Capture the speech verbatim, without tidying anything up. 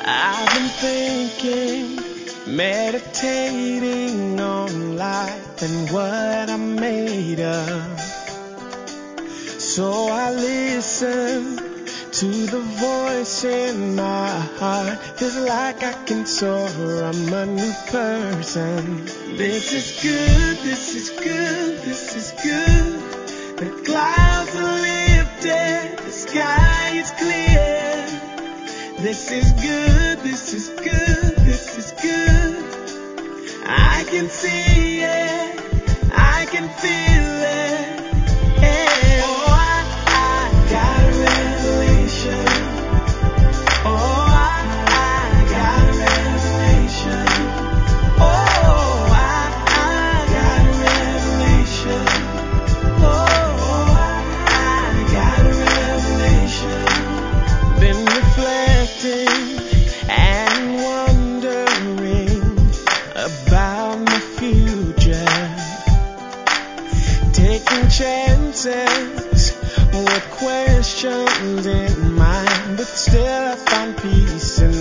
I've been thinking, meditating on life and what I'm made of. So I listen to the voice in my heart. Feels like I can soar, I'm a new person. This is good, this is good, this is good. The clouds are lifted, the sky is clear. This is good, this is good, this is good. I can see it, I can feel it. Yeah. Oh, I, I got a revelation. Oh, I, I got a revelation. Oh, I, I got a revelation. Oh, I, I got a revelation. Been reflecting and wondering about my future, taking chances with questions in mind, but still I find peace in